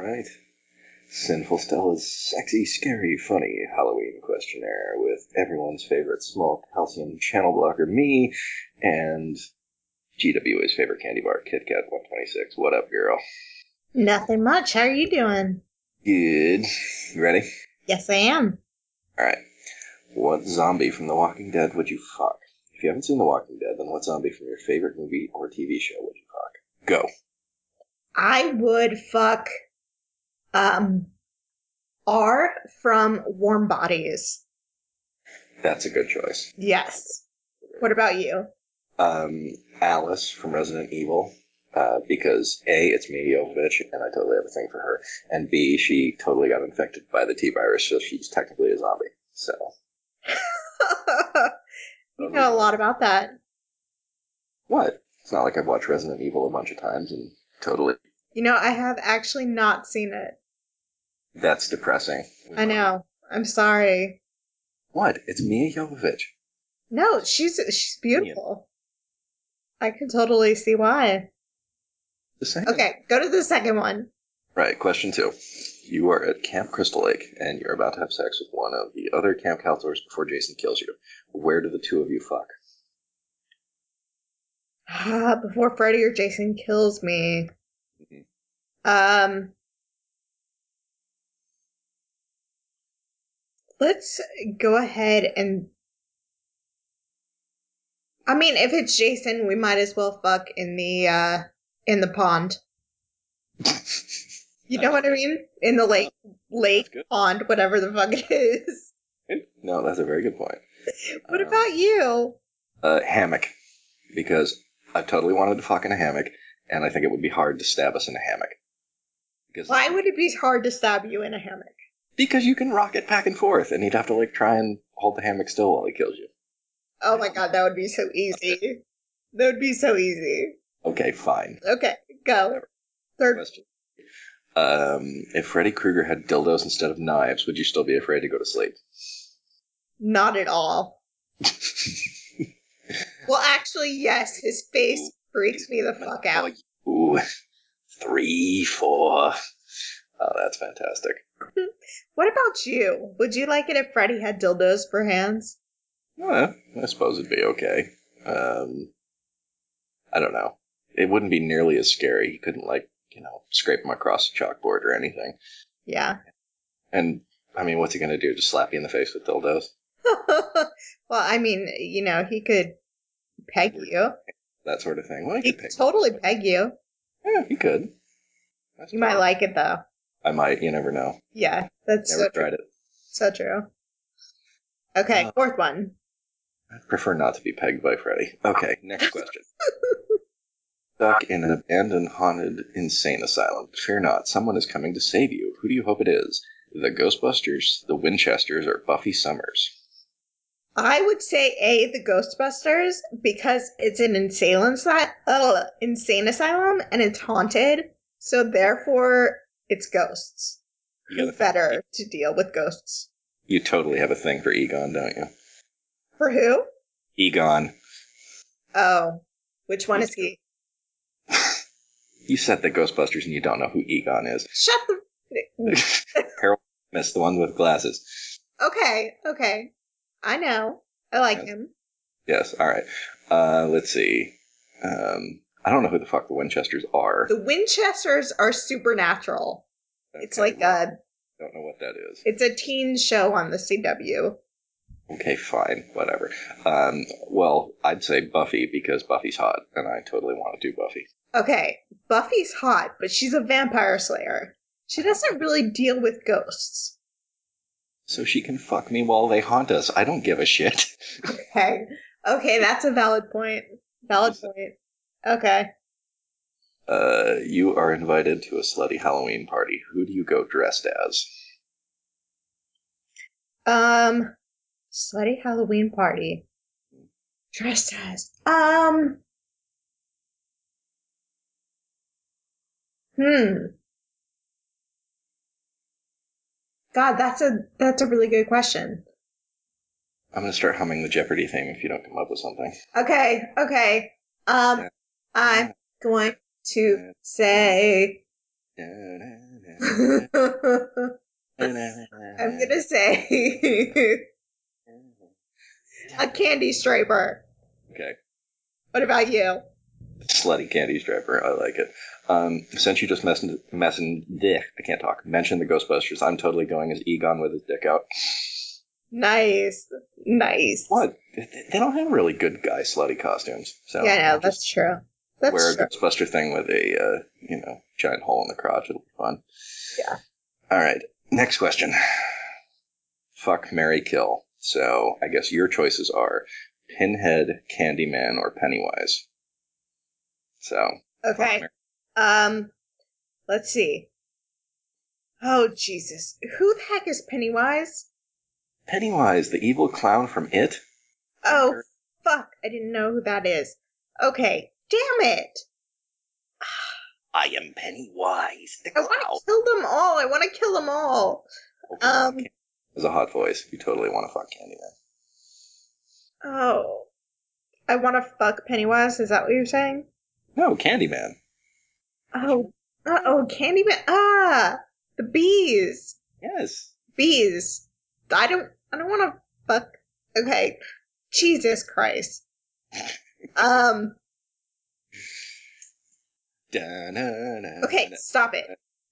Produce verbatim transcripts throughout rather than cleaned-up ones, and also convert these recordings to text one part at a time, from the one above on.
right. Sinful Stella's sexy, scary, funny Halloween questionnaire with everyone's favorite small calcium channel blocker, me, and G W A's favorite candy bar, Kit Kat one twenty-six. What up, girl? Nothing much. How are you doing? Good. You ready? Yes, I am. Alright. What zombie from The Walking Dead would you fuck? If you haven't seen The Walking Dead, then what zombie from your favorite movie or T V show would you fuck? Go. I would fuck um R from Warm Bodies. That's a good choice. Yes. What about you? Um, Alice from Resident Evil. Uh, because A, it's Mia Jovovich, and I totally have a thing for her, and B, she totally got infected by the T-virus, so she's technically a zombie. So. You know a lot about that. What? It's not like I've watched Resident Evil a bunch of times and totally. You know, I have actually not seen it. That's depressing. I know. I'm sorry. What? It's Mia Jovovich. No, she's she's beautiful. I can totally see why. The same. Okay, go to the second one. Right, question two. You are at Camp Crystal Lake, and you're about to have sex with one of the other camp counselors before Jason kills you. Where do the two of you fuck? Ah, before Freddy or Jason kills me. Mm-hmm. Um, let's go ahead and. I mean, if it's Jason, we might as well fuck in the uh in the pond. You know what I mean? In the lake, lake, pond, whatever the fuck it is. No, that's a very good point. What um, about you? Uh, hammock. Because I totally wanted to fuck in a hammock, and I think it would be hard to stab us in a hammock. Because Why would it be hard to stab you in a hammock? Because you can rock it back and forth, and he'd have to like try and hold the hammock still while he kills you. Oh my god, that would be so easy. That would be so easy. Okay, fine. Okay, go. Whatever. Third question. Um, if Freddy Krueger had dildos instead of knives, would you still be afraid to go to sleep? Not at all. Well, actually, yes. His face freaks me the fuck out. Ooh, three, four. Oh, that's fantastic. What about you? Would you like it if Freddy had dildos for hands? Well, I suppose it'd be okay. Um, I don't know. It wouldn't be nearly as scary. He couldn't, like, you know, scrape him across a chalkboard or anything. Yeah. And, I mean, what's he going to do? Just slap you in the face with dildos? Well, I mean, you know, he could peg you. That sort of thing. Well, he, he could could peg totally you. peg you. Yeah, he could. That's you fine. might like it, though. I might. You never know. Yeah, that's never so tried true. it. So true. Okay, uh, fourth one. I'd prefer not to be pegged by Freddy. Okay, next question. Stuck in an abandoned, haunted, insane asylum. Fear not, someone is coming to save you. Who do you hope it is? The Ghostbusters, the Winchesters, or Buffy Summers? I would say A, the Ghostbusters, because it's an insane, uh, insane asylum and it's haunted, so therefore it's ghosts. Who's better to deal with ghosts? You totally have a thing for Egon, don't you? For who? Egon. Oh, which one He's is he? You said the Ghostbusters and you don't know who Egon is. Shut the... Harold Ramis, the one with glasses. Okay, okay. I know. I like yes. him. Yes, alright. Uh, let's see. Um, I don't know who the fuck the Winchesters are. The Winchesters are supernatural. Okay, it's like well, a... I don't know what that is. It's a teen show on the C W. Okay, fine, whatever. Um, well, I'd say Buffy because Buffy's hot, and I totally want to do Buffy. Okay, Buffy's hot, but she's a vampire slayer. She doesn't really deal with ghosts. So she can fuck me while they haunt us. I don't give a shit. Okay, okay, that's a valid point. Valid point. Okay. Uh, you are invited to a slutty Halloween party. Who do you go dressed as? Um, slutty Halloween party. Dressed as. Um. Hmm. God, that's a that's a really good question. I'm gonna start humming the Jeopardy theme if you don't come up with something. Okay, okay. Um, yeah. I'm going to say I'm gonna say a candy striper. Okay. What about you? Slutty candy striper. I like it. Um, since you just mentioned, mentioned, I can't talk, mentioned the Ghostbusters, I'm totally going as Egon with his dick out. Nice. Nice. What? They don't have really good guy slutty costumes. So Yeah, no, I'll that's just true. That's wear a true. Ghostbuster thing with a, uh, you know, giant hole in the crotch. It'll be fun. Yeah. All right. Next question. Fuck, marry, kill. So I guess your choices are Pinhead, Candyman, or Pennywise. So. Okay. Um, let's see. Oh, Jesus. Who the heck is Pennywise? Pennywise, the evil clown from It? Oh, fuck. I didn't know who that is. Okay. Damn it. I am Pennywise, the I clown. want to kill them all. I want to kill them all. Okay, Um. There's a hot voice. You totally want to fuck Candyman. Oh. I want to fuck Pennywise. Is that what you're saying? No, Candyman. Oh. Uh-oh. Candyman. Ah. The bees. Yes. Bees. I don't, I don't want to fuck. Okay. Jesus Christ. Um. Okay, stop it.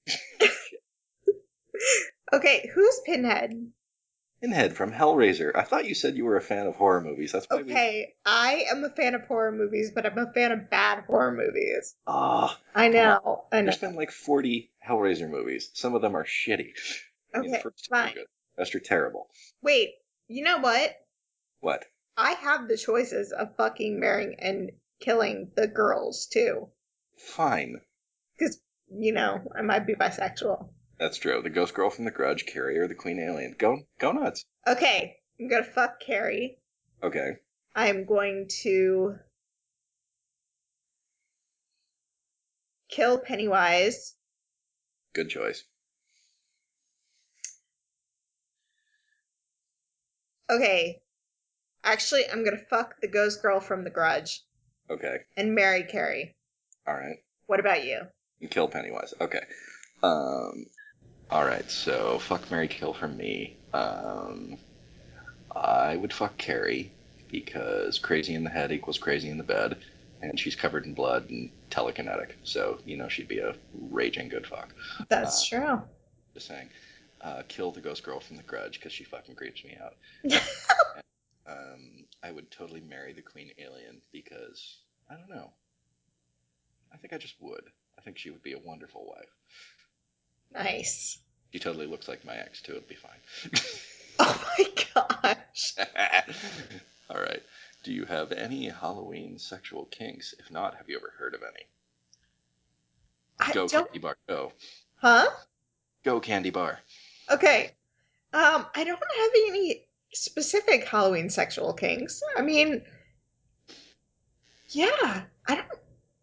Okay, who's Pinhead? Pinhead from Hellraiser. I thought you said you were a fan of horror movies. That's why Okay, we... I am a fan of horror movies, but I'm a fan of bad horror movies. Oh, I know. I know. There's been like forty Hellraiser movies. Some of them are shitty. I mean, okay, the first fine. two are good. The rest are terrible. Wait, you know what? What? I have the choices of fucking, marrying, and killing the girls too. Fine. Because, you know, I might be bisexual. That's true. The ghost girl from The Grudge, Carrie, or the Queen Alien. Go, go nuts. Okay, I'm gonna fuck Carrie. Okay. I'm going to kill Pennywise. Good choice. Okay. Actually, I'm gonna fuck the ghost girl from The Grudge. Okay. And marry Carrie. All right. What about you? And kill Pennywise. Okay. Um. All right. So fuck, marry, kill for me. Um. I would fuck Carrie because crazy in the head equals crazy in the bed, and she's covered in blood and telekinetic. So you know she'd be a raging good fuck. That's Uh, true. Just saying. Uh, kill the ghost girl from The Grudge because she fucking creeps me out. um, I would totally marry the Queen Alien because I don't know. I think I just would. I think she would be a wonderful wife. Nice. She totally looks like my ex too. It'd be fine. Oh my gosh. All right. Do you have any Halloween sexual kinks? If not, have you ever heard of any? I Go don't... Candy Bar. Go. Huh? Go Candy Bar. Okay. Um, I don't have any specific Halloween sexual kinks. I mean, yeah, I don't...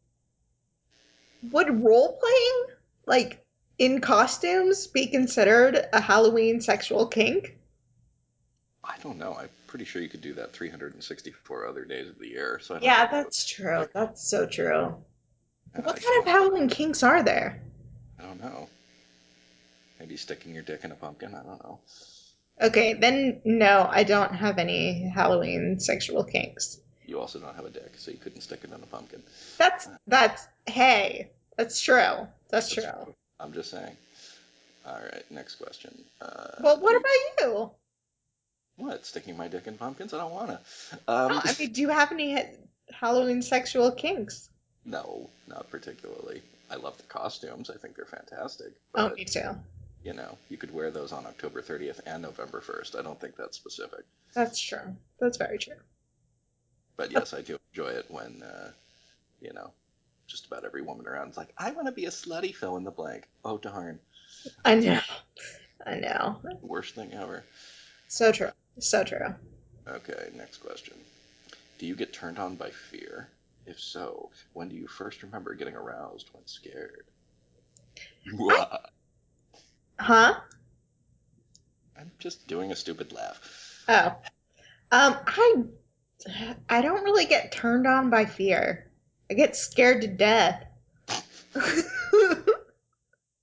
Would role playing, like, in costumes be considered a Halloween sexual kink? I don't know. I'm pretty sure you could do that three hundred sixty-four other days of the year. So I don't Yeah, know. that's true. That's so true. Uh, What kind of Halloween kinks are there? I don't know. Maybe sticking your dick in a pumpkin. I don't know. Okay, then no, I don't have any Halloween sexual kinks. You also don't have a dick, so you couldn't stick it in a pumpkin. That's that's hey, that's true. That's, That's true. true. I'm just saying. All right, next question. Uh, Well, what you, about you? what? Sticking my dick in pumpkins? I don't wanna. No, Um, I mean, do you have any ha- Halloween sexual kinks? no, not particularly. I love the costumes. I think they're fantastic. Oh, But me too. you know, you could wear those on October thirtieth and November first. I don't think that's specific. That's true. That's very true. But yes, I do enjoy it when, uh, you know, just about every woman around is like, I want to be a slutty fill in the blank. Oh, darn. I know. I know. Worst thing ever. So true. So true. Okay, next question. Do you get turned on by fear? If so, when do you first remember getting aroused when scared? I, huh? I'm just doing a stupid laugh. Oh. Um, I I don't really get turned on by fear. I get scared to death.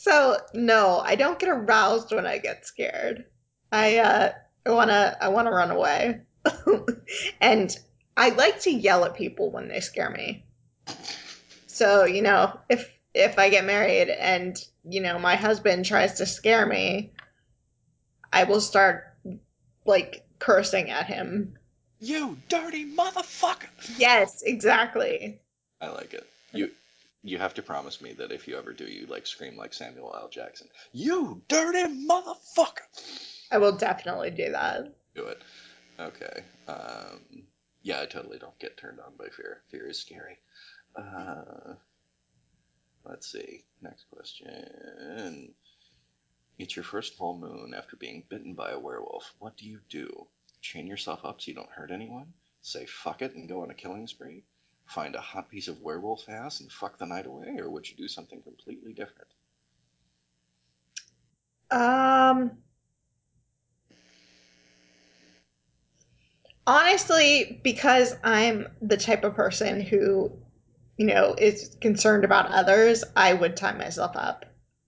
So no, I don't get aroused when I get scared. I uh I wanna I wanna run away. And I like to yell at people when they scare me. So, you know, if if I get married and, you know, my husband tries to scare me, I will start like cursing at him. You dirty motherfucker! Yes, exactly. I like it. You you have to promise me that if you ever do, you like scream like Samuel L. Jackson. You dirty motherfucker! I will definitely do that. Do it. Okay. Um, yeah, I totally don't get turned on by fear. Fear is scary. Uh, let's see. Next question. It's your first full moon after being bitten by a werewolf. What do you do? Chain yourself up so you don't hurt anyone? Say fuck it and go on a killing spree? Find a hot piece of werewolf ass and fuck the night away? Or would you do something completely different? Um Honestly, because I'm the type of person who, you know, is concerned about others, I would tie myself up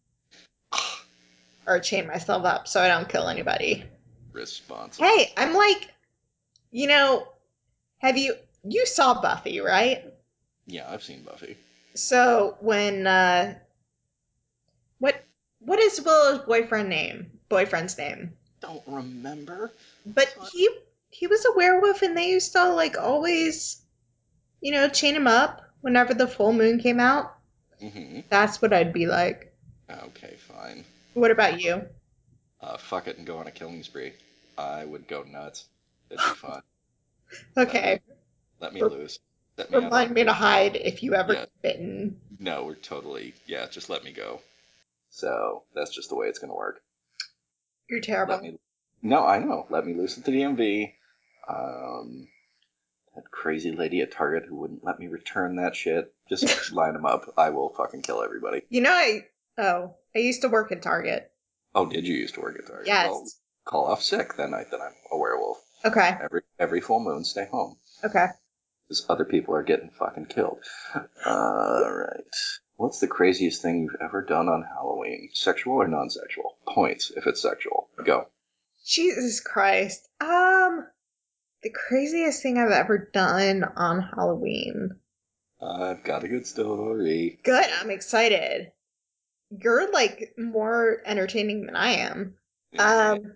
or chain myself up so I don't kill anybody. Responsible. Hey, I'm like, you know, have you you saw Buffy, right? Yeah, I've seen Buffy. So when uh what what is Willow's boyfriend name? Boyfriend's name. Don't remember? But he he was a werewolf and they used to like always, you know, chain him up whenever the full moon came out. Mm-hmm. That's what I'd be like. Okay, fine. What about you? Uh, fuck it and go on a killing spree. I would go nuts. It'd be fun. Let me Okay. let me R- loose. Set me out on Remind a me to hide if you ever yeah. get bitten. No, we're totally yeah. Just let me go. So that's just the way it's gonna work. You're Let terrible. me. No, I know. Let me loose at the D M V. Um, that crazy lady at Target who wouldn't let me return that shit. Just line them up. I will fucking kill everybody. You know, I. Oh, I used to work at Target. Oh, did you used to work at Target? Well, Yes. call off sick that night that I'm a werewolf. Okay. Every every full moon, stay home. Okay. Because other people are getting fucking killed. Alright. What's the craziest thing you've ever done on Halloween? Sexual or non-sexual? Points if it's sexual. Go. Jesus Christ. Um, the craziest thing I've ever done on Halloween. I've got a good story. Good. I'm excited. You're like more entertaining than I am. Eh, Um,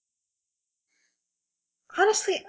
honestly,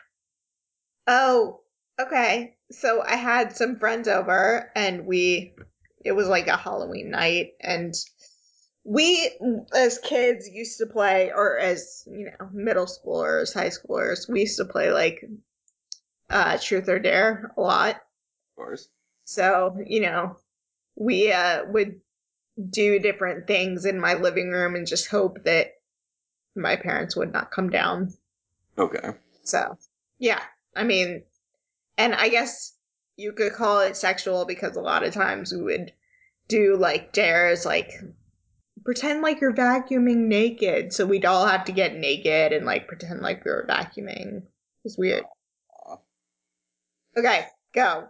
oh, okay. So I had some friends over and we, it was like a Halloween night and we, as kids, used to play, or as, you know, middle schoolers, high schoolers, we used to play like uh, Truth or Dare a lot. of course. So, you know, we uh, would do different things in my living room and just hope that my parents would not come down. Okay. So, yeah, I mean, and I guess you could call it sexual because a lot of times we would do like dares, like pretend like you're vacuuming naked. So we'd all have to get naked and like pretend like we were vacuuming. It's weird. Aw. Okay, go.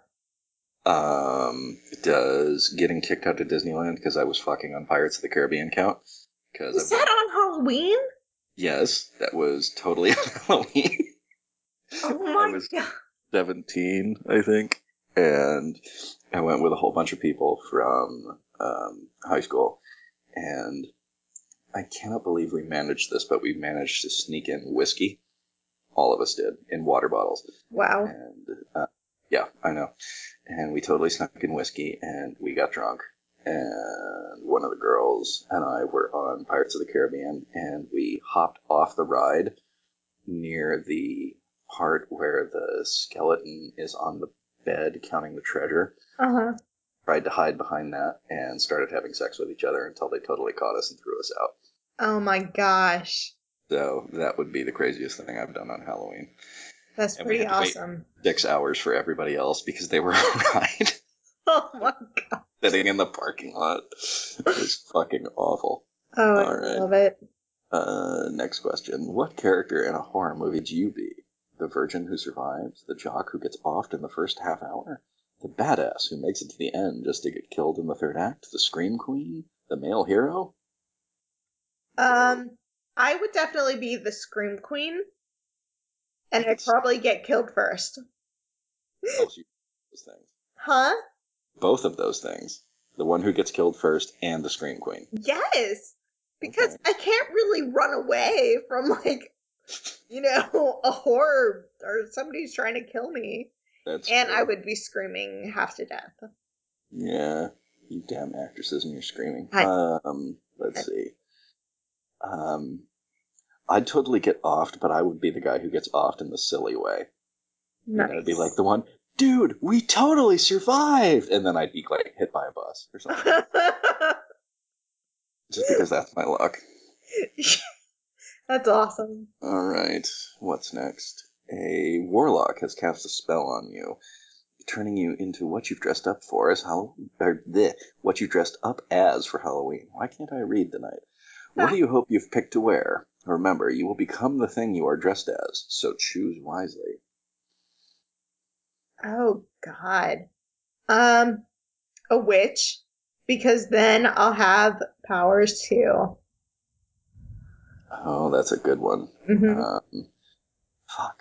Um, does getting kicked out of Disneyland because I was fucking on Pirates of the Caribbean count? Because Was I've done. that on Halloween? Yes, that was totally on Halloween. Oh I my was god. seventeen, I think, and I went with a whole bunch of people from um, high school, and I cannot believe we managed this, but we managed to sneak in whiskey. All of us did in water bottles, Wow. and uh, yeah, I know. And we totally snuck in whiskey, and we got drunk. And one of the girls and I were on Pirates of the Caribbean, and we hopped off the ride near the part where the skeleton is on the bed counting the treasure. Uh huh. Tried to hide behind that and started having sex with each other until they totally caught us and threw us out. Oh my gosh. So that would be the craziest thing I've done on Halloween. That's And we pretty had to wait awesome. six hours for everybody else because they were a ride Oh my god. sitting in the parking lot. It was fucking awful. Oh, I All right. love it. Uh, next question. What character in a horror movie would you be? The virgin who survives? The jock who gets offed in the first half hour? The badass who makes it to the end just to get killed in the third act? The scream queen? The male hero? Um, I would definitely be the Scream Queen, and I'd It's probably get killed first. also those things. Huh? Both of those things. The one who gets killed first and the Scream Queen. Yes, because Okay. I can't really run away from, like, you know, a horror or somebody's trying to kill me. That's And true. I would be screaming half to death. Yeah. You damn actresses and you're screaming. I, Um, let's see. Um, I'd totally get offed, but I would be the guy who gets offed in the silly way. You know, it'd be like nice. the one, dude, we totally survived! And then I'd be, like, hit by a bus or something. Just because that's my luck. That's awesome. Alright, what's next? A warlock has cast a spell on you, turning you into what you've dressed up for as Halloween, or bleh, what you dressed up as for Halloween. Why can't I read tonight? What do you hope you've picked to wear? Remember, you will become the thing you are dressed as, so choose wisely. Oh, God. Um, a witch, because then I'll have powers too. Oh, that's a good one. Hmm. Um, fuck.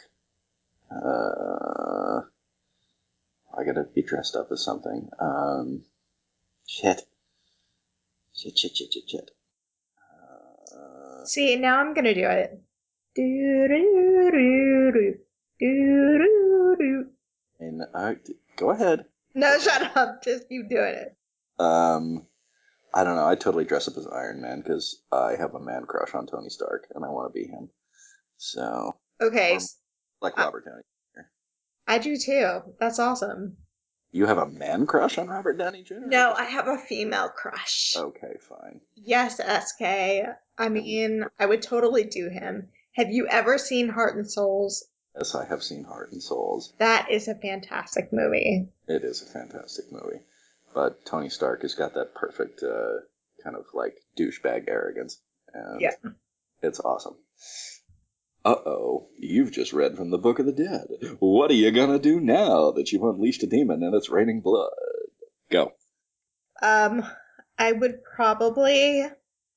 Uh, I gotta be dressed up as something. Um, shit. Shit, shit, shit, shit, shit. Uh, See, now I'm gonna do it. Do do do do do do do. and I, go ahead. No, shut up. Just keep doing it. Um, I don't know. I totally dress up as Iron Man because I have a man crush on Tony Stark and I want to be him. So, Okay, or s- like I, Robert Downey Junior I do too. That's awesome. You have a man crush on Robert Downey Junior or No, just I have a female crush. okay, fine. Yes, S K. I And mean, I would totally do him. Have you ever seen Heart and Souls? yes, I have seen Heart and Souls. That is a fantastic movie. It is a fantastic movie, but Tony Stark has got that perfect uh, kind of like douchebag arrogance, and Yeah. it's awesome. Uh-oh, you've just read from the Book of the Dead. What are you gonna do now that you've unleashed a demon and it's raining blood? Go. Um, I would probably.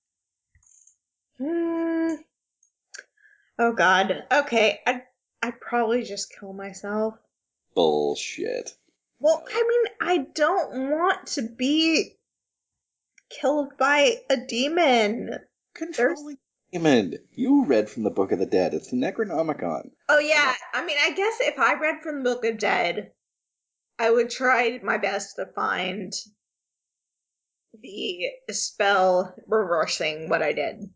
Hmm. Oh God. Okay. I'd I'd probably just kill myself. Bullshit. Well, No. I mean, I don't want to be killed by a demon. There's. Controlling demon. You read from the Book of the Dead. It's the Necronomicon. Oh Come yeah. on. I mean, I guess if I read from the Book of Dead, I would try my best to find the spell reversing what I did.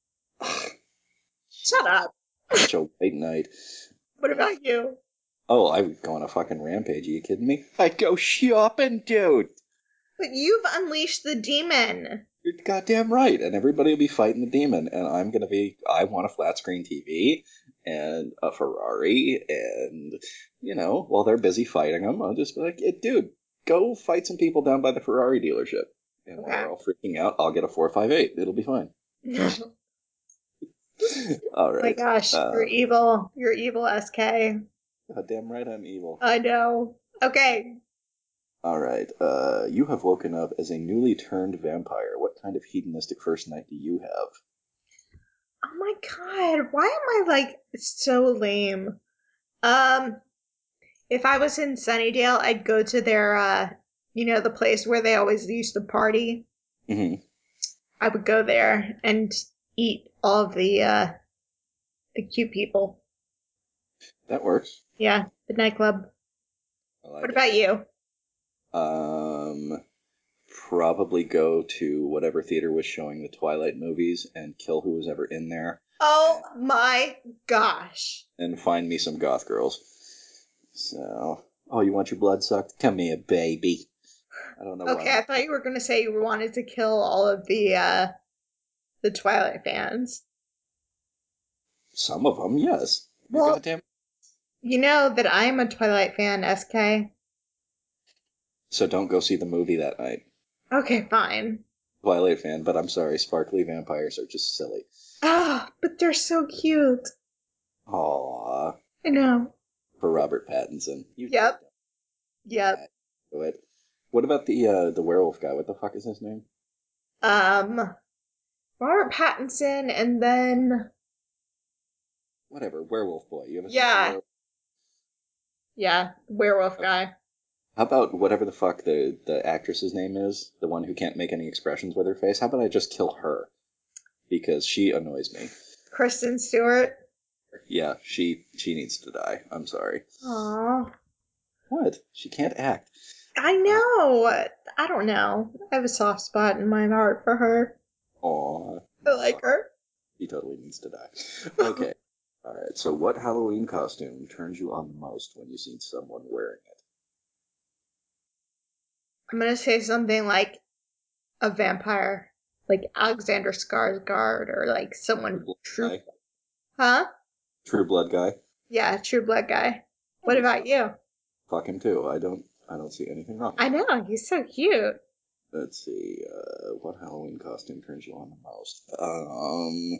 Shut up. Such a white knight. What about you? Oh, I would go on a fucking rampage. Are you kidding me? I'd go shopping, dude. But you've unleashed the demon. You're goddamn right. And everybody will be fighting the demon. And I'm going to be, I want a flat screen T V and a Ferrari. And, you know, while they're busy fighting them, I'll just be like, hey, dude, go fight some people down by the Ferrari dealership. And while Okay. they're all freaking out, I'll get a four five eight. It'll be fine. Oh All my right. gosh, you're Uh, evil. You're evil, S K. goddamn right I'm evil. I know. Okay. All right. Uh, you have woken up as a newly turned vampire. What kind of hedonistic first night do you have? Oh my god, why am I like so lame? Um, if I was in Sunnydale, I'd go to their uh you know, the place where they always used to party. Hmm. I would go there and eat all of the uh the cute people. That works. Yeah, the nightclub. I What like it. about you? Um, probably go to whatever theater was showing the Twilight movies and kill who was ever in there, Oh and, my gosh. and find me some goth girls. So, oh, you want your blood sucked? Come here, baby. I don't know why. Okay, I thought you were gonna say you wanted to kill all of the uh the Twilight fans. Some of them, yes. You're Well, goddamn. you know that I am a Twilight fan, S K. So don't go see the movie that night. Okay, fine. Twilight fan, but I'm sorry, sparkly vampires are just silly. Ah, but they're so cute. Aww. I know. For Robert Pattinson. You Yep. did Yep. that. Do it. What about the uh, the werewolf guy? What the fuck is his name? Um, Robert Pattinson, and then Whatever, werewolf boy. You have a sense of yeah, werewolf. yeah, werewolf Okay. guy. How about whatever the fuck the, the actress's name is, the one who can't make any expressions with her face? How about I just kill her? Because she annoys me. Kristen Stewart. Yeah, she she needs to die. I'm sorry. Aww. What? She can't act. I know. I don't know. I have a soft spot in my heart for her. Aw. I like her. She totally needs to die. Okay. Alright, so what Halloween costume turns you on the most when you see someone wearing it? I'm gonna say something like a vampire, like Alexander Skarsgård, or like someone True true. Blood guy? Huh? True Blood guy? Yeah, True Blood guy. What That'd be about fun. you? Fuck him too. I don't I don't see anything wrong I with that. know, he's so cute. Let's see, uh, what Halloween costume turns you on the most? Um,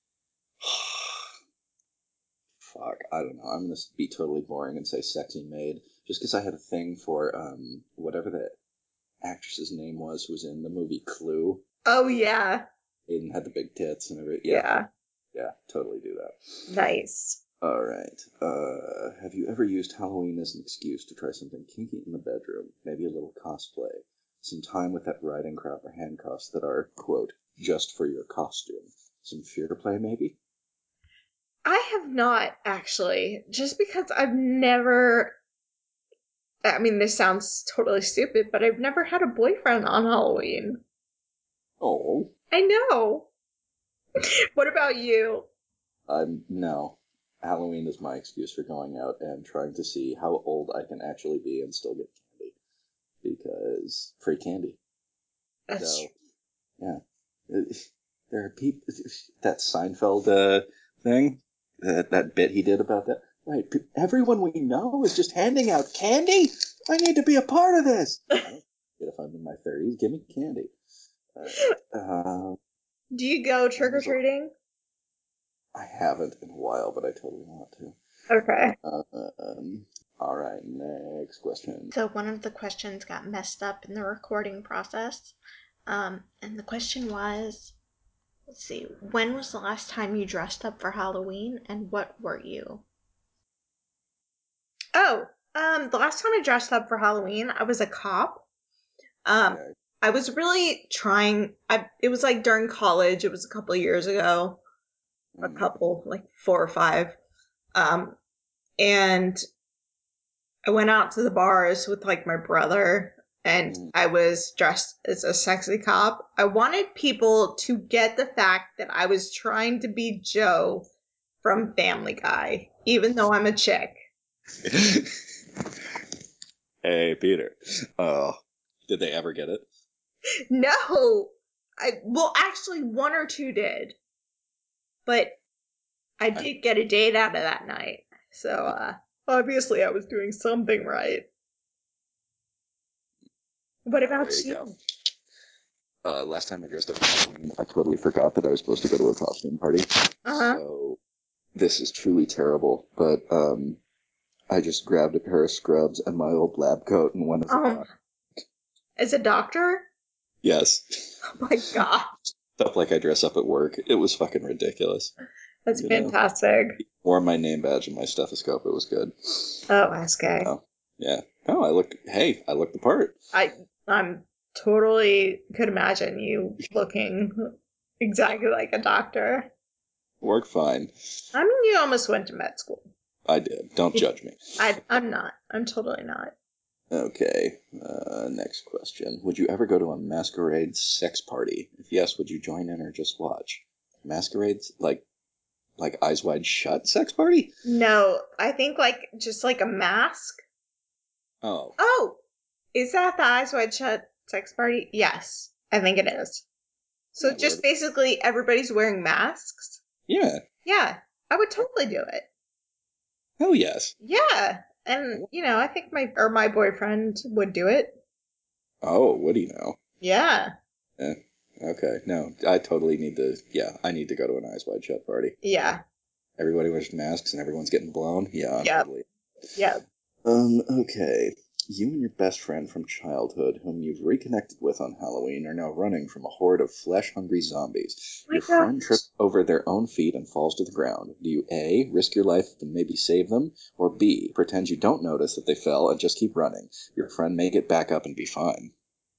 fuck, I don't know. I'm gonna be totally boring and say sexy maid, just because I had a thing for um whatever the actress's name was who was in the movie Clue. Oh yeah, Aiden had the big tits and everything. Yeah, yeah, yeah, totally do that. nice. All right. Uh, have you ever used Halloween as an excuse to try something kinky in the bedroom? Maybe a little cosplay, some time with that riding crop or handcuffs that are quote just for your costume. Some fear play, maybe. I have not actually, just because I've never. I mean, this sounds totally stupid, but I've never had a boyfriend on Halloween. Oh, I know. What about you? I'm no. Halloween is my excuse for going out and trying to see how old I can actually be and still get candy because free candy. That's So true. yeah, Uh, there are people. That Seinfeld uh, thing, that that bit he did about that. Right, pe- everyone we know is just handing out candy. I need to be a part of this. I don't care if I'm in my thirties. Give me candy. All right. Uh, Do you go when trick or was the- treating? I haven't in a while, but I totally want to. Okay. Uh, um, all right, next question. So one of the questions got messed up in the recording process. Um, and the question was, let's see, when was the last time you dressed up for Halloween and what were you? Oh, um, the last time I dressed up for Halloween, I was a cop. Um, Okay. I was really trying, I it was like during college, it was a couple of years ago, a Mm, couple, like four or five. Um, and I went out to the bars with like my brother and mm. I was dressed as a sexy cop. I wanted people to get the fact that I was trying to be Joe from Family Guy, even though I'm a chick. Hey, Peter. Oh, did they ever get it? No, I, well, actually, one or two did, but I I, did get a date out of that night. So, uh, obviously I was doing something right. What oh, there about you go. you? Uh, last time I dressed up for Halloween, I totally forgot that I was supposed to go to a costume party. Uh-huh. So this is truly terrible, but um, I just grabbed a pair of scrubs and my old lab coat and went as a Um, doc. as a doctor? Yes. Oh my god, Stuff like I dress up at work. It was fucking ridiculous. that's You know, fantastic. wore my name badge and my stethoscope. It was good. Oh, S K. Oh, yeah. No, I look. Hey, I look the part. I I'm totally could imagine you looking exactly like a doctor. Work fine. I mean, you almost went to med school. I did. Don't judge me. I I'm not. I'm totally not. Okay. Uh, next question. Would you ever go to a masquerade sex party? If yes, would you join in or just watch? Masquerades like like Eyes Wide Shut sex party? No, I think like just like a mask. Oh, Oh, is that the Eyes Wide Shut sex party? Yes, I think it is. So yeah. Where just basically everybody's wearing masks? Yeah. Yeah, I would totally do it. Hell yes. Yeah. And you know, I think my or my boyfriend would do it. Oh, what do you know? Yeah. Eh, okay. No, I totally need to. Yeah, I need to go to an Eyes Wide Shut party. Yeah. Everybody wears masks and everyone's getting blown. Yeah, I'm Yep. totally. Yep. Um. Okay. You and your best friend from childhood, whom you've reconnected with on Halloween, are now running from a horde of flesh-hungry zombies. My Your God. friend trips over their own feet and falls to the ground. Do you A, risk your life and maybe save them, or B, pretend you don't notice that they fell and just keep running? Your friend may get back up and be fine.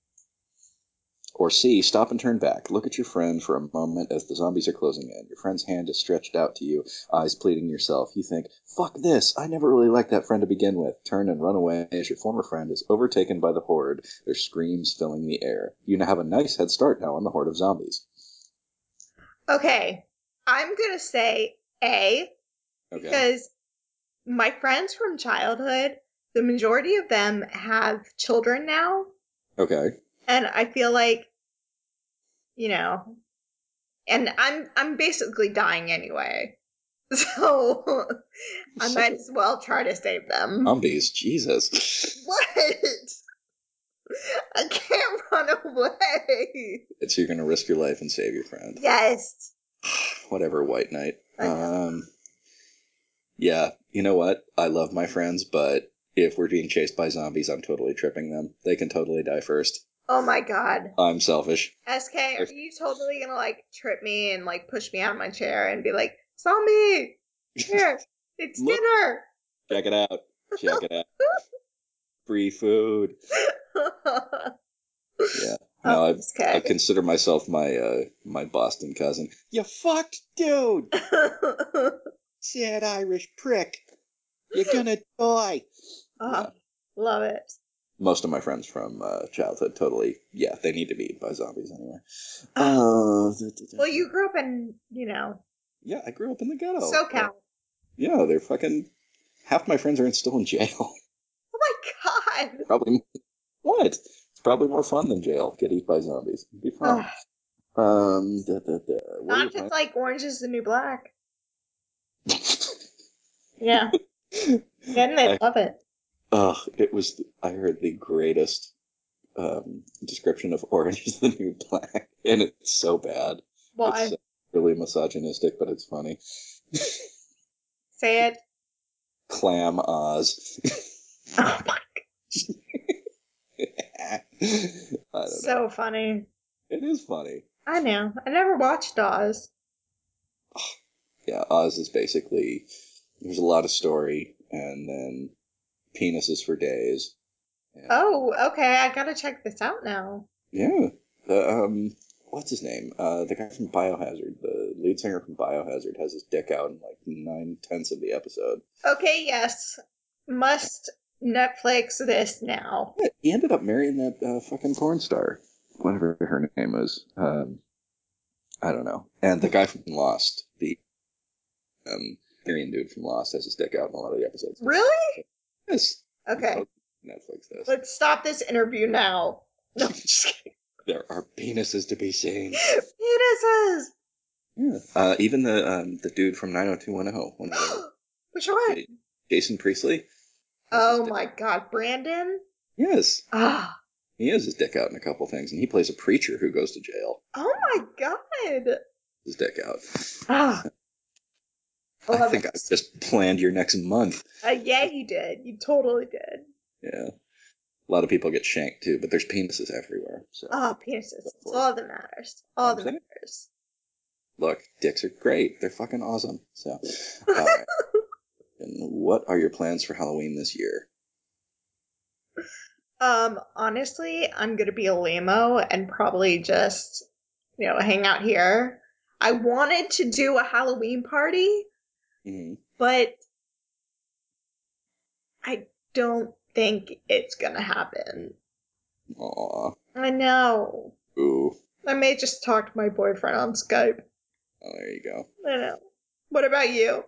Or C, stop and turn back. Look at your friend for a moment as the zombies are closing in. Your friend's hand is stretched out to you, eyes pleading yourself. You think, fuck this, I never really liked that friend to begin with. Turn and run away as your former friend is overtaken by the horde, their screams filling the air. You now have a nice head start now on the horde of zombies. Okay, I'm gonna say A, Okay. because my friends from childhood, the majority of them have children now, Okay. and I feel like, you know, and I'm I'm basically dying anyway, so I Such might a- as well try to save them. Zombies, Jesus. What? I can't run away. So you're gonna risk your life and save your friend. Yes. Whatever, White Knight. I know. Um, yeah, you know what? I love my friends, but if we're being chased by zombies, I'm totally tripping them. They can totally die first. Oh my God. I'm selfish. S K, are you totally gonna like trip me and like push me out of my chair and be like, zombie, here, it's Look. dinner. Check it out. Check it out. Free food. Yeah. No, I S K. I consider myself my uh my Boston cousin. You fucked dude. Sad Irish prick. You're gonna die. Oh, Yeah. love it. Most of my friends from uh, childhood totally, yeah, they need to be eaten by zombies anyway. Oh. Uh, da, da, da. Well, you grew up in, you know, Yeah, I grew up in the ghetto. SoCal. Yeah, they're fucking. Half my friends are still in jail. Oh my God. Probably. What? It's probably more fun than jail. Get eaten by zombies. It'd be fun. Ugh. Um, da, da, da. What are Not your just like Orange is the New Black. plans? Yeah. Then they I, love it. ugh, it was. I heard the greatest um, description of Orange is the New Black, and it's so bad. Why? It's so really misogynistic, but it's funny. Say it. Clam Oz. Oh my I don't know. So funny. It is funny. I know. I never watched Oz. Yeah, Oz is basically there's a lot of story and then penises for days. And, Oh, okay. I gotta check this out now. yeah. The um what's his name? Uh the guy from Biohazard, the lead singer from Biohazard has his dick out in like nine tenths of the episode. Okay, yes. Must Netflix this now. Yeah, he ended up marrying that uh, fucking porn star. Whatever her name was. Um I don't know. And the guy from Lost, the um Syrian dude from Lost has his dick out in a lot of the episodes. Really? Yes. Okay. Netflix this. Let's stop this interview now. No, I'm just kidding. There are penises to be seen. Penises! Yeah. Uh, even the um, the dude from nine oh two one oh. One of the, Which one? J- Jason Priestley. has his Oh dick- my God, Brandon? Yes. Ah. He has his dick out in a couple things, and he plays a preacher who goes to jail. Oh my God. His dick out. Ah. I I love think it. I've just planned your next month. Uh, yeah, you did. You totally did. Yeah. A lot of people get shanked too, but there's penises everywhere. So Ah, penises. It's all that matters. All that Okay. matters. look, dicks are great. They're fucking awesome. So, all right. And what are your plans for Halloween this year? Um, honestly, I'm gonna be a lame-o and probably just, you know, hang out here. I wanted to do a Halloween party, Mm-hmm. but I don't think it's gonna happen. Aw. I know. Ooh. I may just talk to my boyfriend on Skype. Oh, there you go. I know. What about you?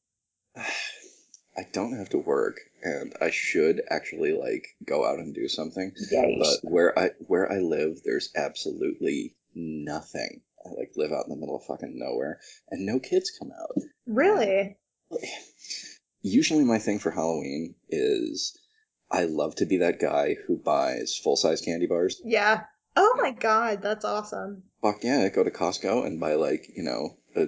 I don't have to work, and I should actually like go out and do something. Yeah, you But should. where I where I live, there's absolutely nothing. I like live out in the middle of fucking nowhere, and no kids come out. Really? Usually, my thing for Halloween is I love to be that guy who buys full size candy bars. Yeah. Oh my God, that's awesome. Fuck yeah, go to Costco and buy like you know a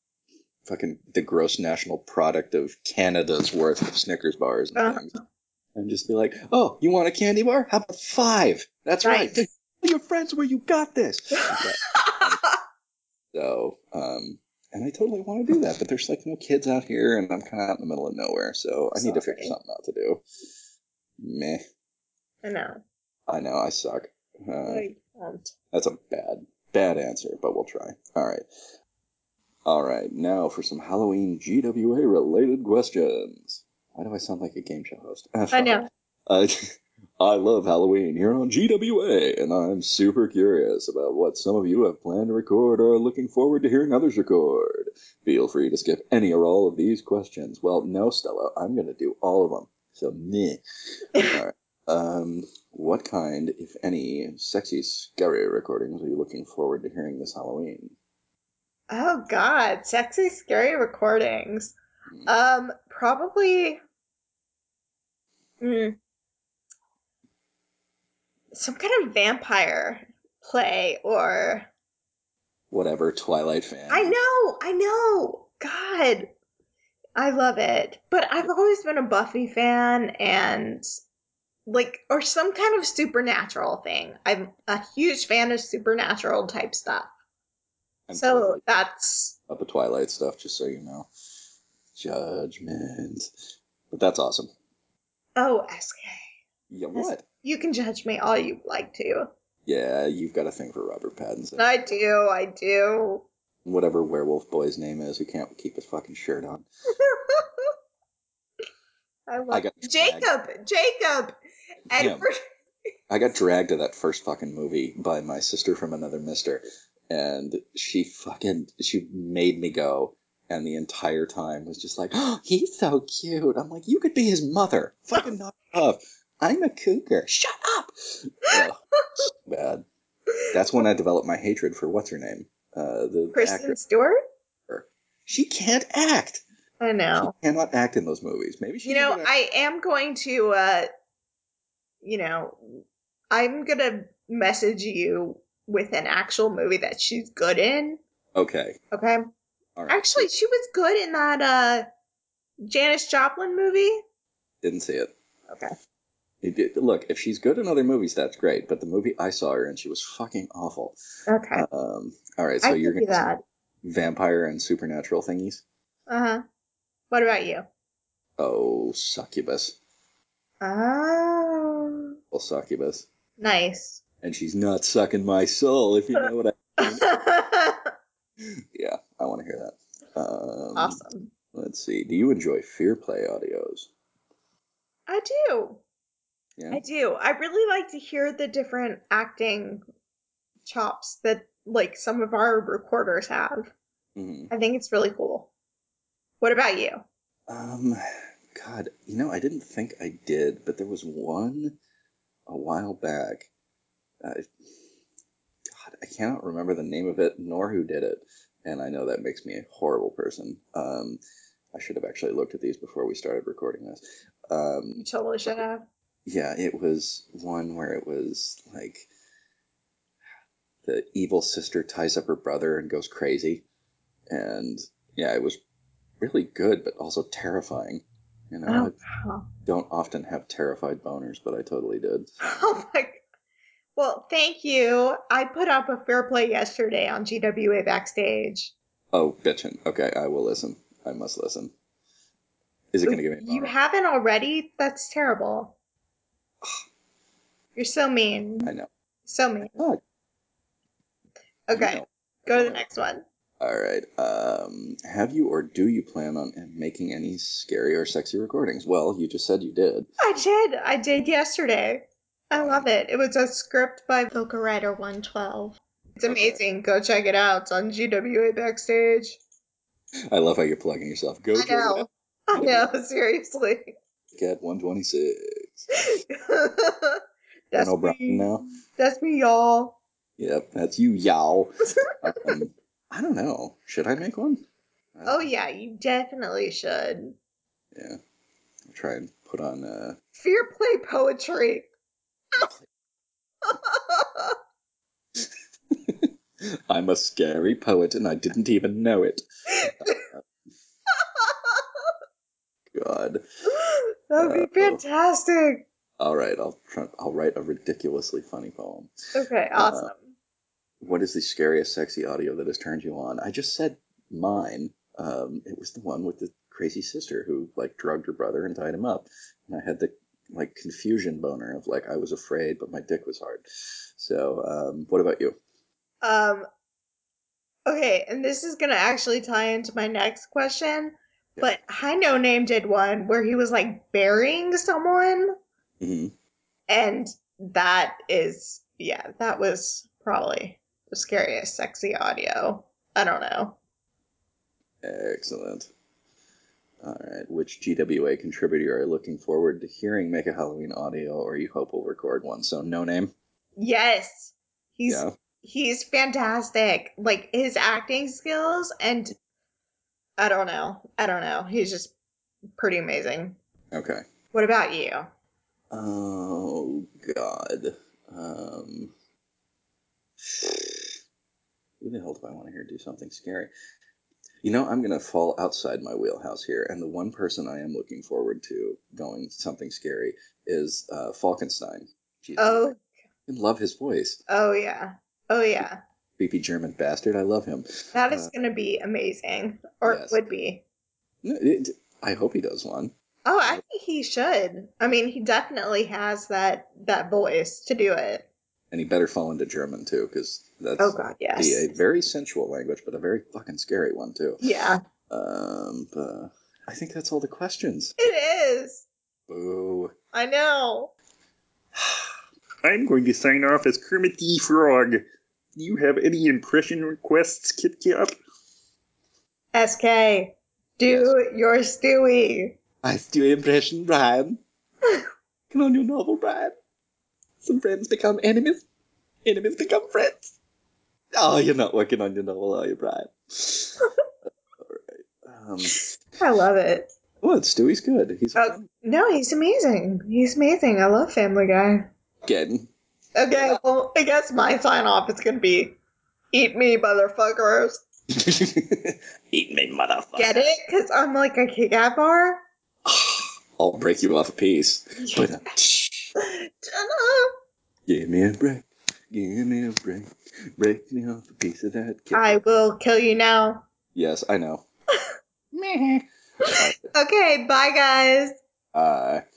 fucking the gross national product of Canada's worth of Snickers bars and Uh, things. And just be like, oh, you want a candy bar? How about five? That's right. Nice. Tell your friends where you got this. Yeah. So, um, and I totally want to do that, but there's like no kids out here, and I'm kind of out in the middle of nowhere, so I need to figure Sorry. something out to do. Meh. I know. I know, I suck. Uh, I don't. that's a bad, bad answer, but we'll try. All right. All right, now for some Halloween G W A related questions. Why do I sound like a game show host? I know. Uh, I love Halloween here on G W A, and I'm super curious about what some of you have planned to record or are looking forward to hearing others record. Feel free to skip any or all of these questions. Well, no, Stella, I'm going to do all of them. So, meh. All right. Um, what kind, if any, sexy, scary recordings are you looking forward to hearing this Halloween? Oh God, sexy, scary recordings. Um, probably mm, some kind of vampire play, or Whatever, Twilight fan. I know, I know. God, I love it. But I've always been a Buffy fan, and like, or some kind of supernatural thing. I'm a huge fan of supernatural type stuff. I'm So totally that's about the Twilight stuff, just so you know. Judgment. But that's awesome. oh, S K. Yeah, what? You can judge me all you like to. Yeah, you've got a thing for Robert Pattinson. I do, I do. Whatever werewolf boy's name is who can't keep his fucking shirt on. I love I got Jacob. dragged. Jacob. Him. Edward. I got dragged to that first fucking movie by my sister from another mister, and she fucking she made me go, and the entire time was just like, oh, he's so cute. I'm like, you could be his mother. Fucking knock it off. I'm a cougar. Shut up. Ugh, bad. That's when I developed my hatred for what's her name, uh, the Kristen actress. Stewart. She can't act. I know. She cannot act in those movies. Maybe she's You know, a good I am going to, uh, you know, I'm gonna message you with an actual movie that she's good in. Okay. Okay. All right. Actually, she was good in that uh Janis Joplin movie. Didn't see it. Okay. It did- Look, if she's good in other movies, that's great. But the movie I saw her in, she was fucking awful. Okay. Um. All right. So I you're give you gonna that. vampire and supernatural thingies. Uh huh. What about you? Oh, succubus. Oh, Well, succubus. nice. And she's not sucking my soul, if you know what I mean. Yeah, I want to hear that. Um, Awesome. Let's see. Do you enjoy Fear Play audios? I do. Yeah. I do. I really like to hear the different acting chops that like some of our recorders have. hmm I think it's really cool. What about you? Um, God, you know, I didn't think I did, but there was one a while back. Uh, God, I cannot remember the name of it nor who did it, and I know that makes me a horrible person. Um, I should have actually looked at these before we started recording this. Um, You totally should have. yeah, it was one where it was like the evil sister ties up her brother and goes crazy, and yeah, it was really good, but also terrifying. You know, Oh, I wow. don't often have terrified boners, but I totally did. Oh my God. Well, thank you. I put up a fair play yesterday on G W A Backstage. Oh, bitchin'. Okay, I will listen. I must listen. Is it going to give me a You boner? haven't already? That's terrible. You're so mean. I know. So mean. Oh, you Okay, know. go to the next one. All right. Um, have you or do you plan on making any scary or sexy recordings? Well, you just said you did. I did. I did yesterday. I love it. It was a script by Voca Writer one twelve. It's amazing. Go check it out. It's on G W A Backstage. I love how you're plugging yourself. Go I check it out. know. I know, seriously. Cat one twenty-six. That's Ben O'Brien me. now? That's me, y'all. Yep, that's you, y'all. um, I don't know. Should I make one? I don't Oh, know. yeah, you definitely should. Yeah. I'll try and put on uh Fear play poetry. I'm a scary poet and I didn't even know it. God. That'd be Uh, fantastic. all right, I'll try, I'll write a ridiculously funny poem. Okay, awesome. Uh, what is the scariest sexy audio that has turned you on? I just said mine. Um, it was the one with the crazy sister who like drugged her brother and tied him up, and I had the like confusion boner of like I was afraid, but my dick was hard. So, um, what about you? Um, okay, and this is gonna actually tie into my next question, Yeah. but I know Name did one where he was like burying someone, hmm and that is, yeah, that was probably the scariest sexy audio. I don't know. Excellent. All right. Which G W A contributor are you looking forward to hearing make a Halloween audio, or you hope will record one? So, no name. Yes, he's Yeah. he's fantastic. Like his acting skills, and I don't know. I don't know. He's just pretty amazing. Okay. What about you? Oh God. Um, who the hell do I want to hear do something scary? You know, I'm gonna fall outside my wheelhouse here, and the one person I am looking forward to going something scary is uh, Falkenstein. G W A. Oh, I love his voice. oh yeah. Oh yeah. Creepy German bastard. I love him. That is Uh, going to be amazing. Or it yes. would be. No, it, I hope he does one. Oh, I Uh, think he should. I mean, he definitely has that that voice to do it. and he better fall into German too, because Oh that's god, be yes. a very sensual language, but a very fucking scary one too. Yeah. Um, but I think that's all the questions. It is. Boo. I know. I'm going to sign off as Kermit the Frog. Do you have any impression requests, Kit Kat? S K, do Yes. your Stewie. I do impression, Brian. Come on, your novel, Brian. Some friends become enemies. Enemies become friends. Oh, you're not working on your novel, are you, Brian? Alright. Um, I love it. well, Stewie's good. He's Oh, fun. no, he's amazing. He's amazing. I love Family Guy. Again. Okay, well, I guess my sign off is going to be eat me, motherfuckers. Eat me, motherfucker. Get it? Because I'm like a Kit Kat bar. I'll break you off a piece. But, uh, Ta-da! give me a break. Give me a break. Break me off a piece of that Kit I Kat. will kill you now. Yes, I know. Meh. Alright. Okay, bye guys. Uh,